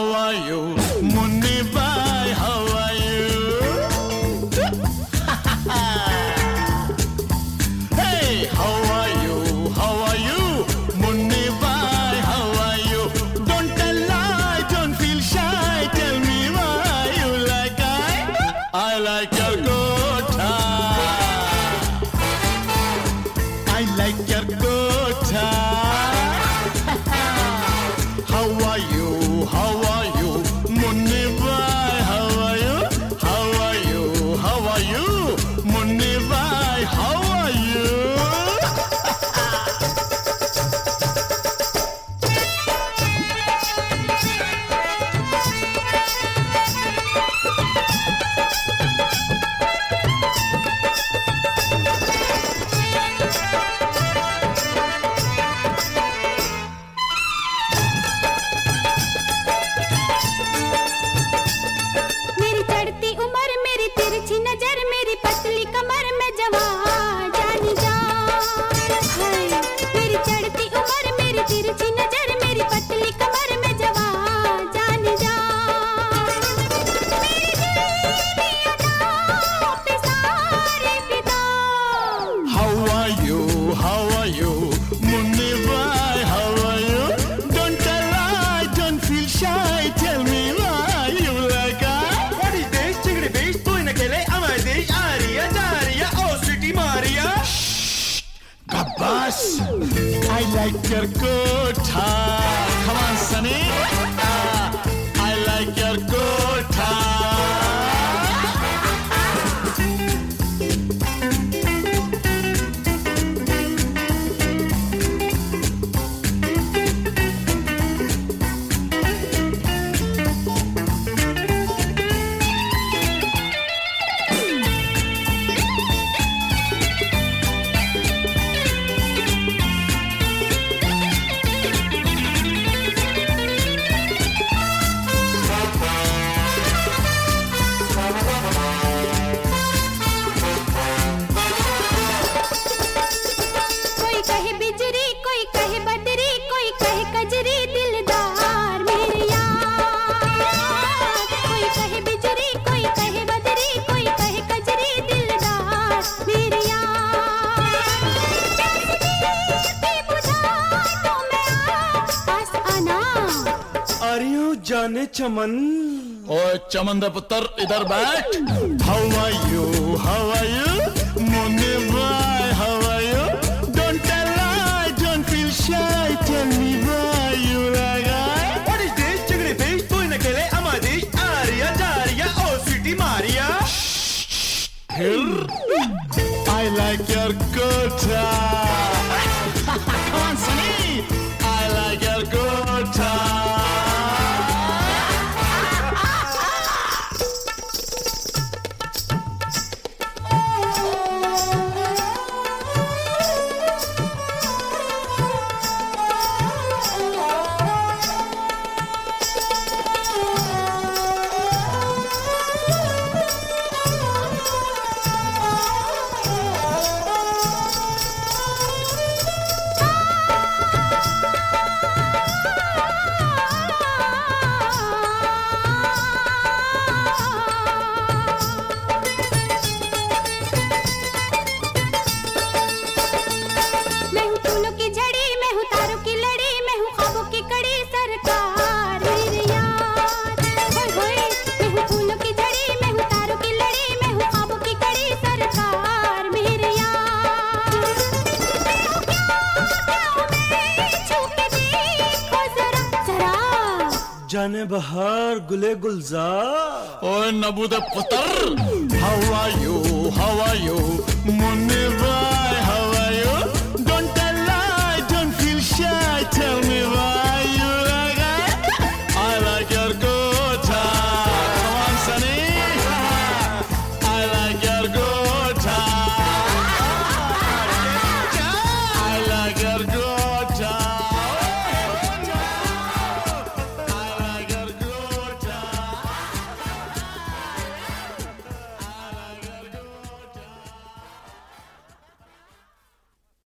how are you? Munni bhai, how are you? Hey, how are you? How are you? Munni bhai, how are you? Don't tell lie, don't feel shy. Tell me why you like I like your kotha. I like your kotha. How are you? How are you? Munni bhai, how are you? How are you? How are you? Munni bhai, how are you? मेरी चढ़ती उम्र, मेरी तिरछी नजर, मेरी पतली कमर में जवान जानी जा। हाय, मेरी चढ़ती उम्र, मेरी तिरछी नजर, मेरी पतली कमर में जवान जानी जा। मेरी दिल की अदाओं पे सारे फिदा। How are you? How are you? Munni bhai, how are you? Don't tell lie, don't feel shy. Tell me why you like I. What is this? Chingri beach, tu in akele, amar desh, Aria, Daria, oh sweetie Maria. Abbas, I like your kotha. Come on, Sunny. I like your kotha. कोई कहे बिजरी, कोई कहे बदरी, कोई कहे कजरी, दिलदार मेरे यार। कोई कहे बिजरी, कोई कहे बदरी, कोई कहे कजरी, दिलदार मेरे यार। की बुझाए तो मैं पास आना। Aryu जाने चमन. ओए चमन दे पुत्र इधर बैठ. How are you? How are you? Munni bhai, how are you? Don't tell lie, don't feel shy. Tell me why you like I. What is this? Chingri beach, tu in akele, amar desh, Aria, Daria, oh sweetie Maria. Here, I like your kotha. Come on, Sunny. I like your kotha. मैं हूँ फूलों की झड़ी, मैं हूँ तारों की लड़ी, मैं हूँ ख्वाबों की कड़ी, सरकार मेरे यार। होय होय, मैं हूँ फूलों की झड़ी, मैं हूँ तारों की लड़ी, मैं हूँ ख्वाबों की कड़ी, सरकार मेरे यार। मैं हूँ क्या हूँ मैं, छू के देखो जरा जरा। जाने बहार गुले गुलजार. ओए नबू दे पुत्र. How are you? How are you? Munni bhai.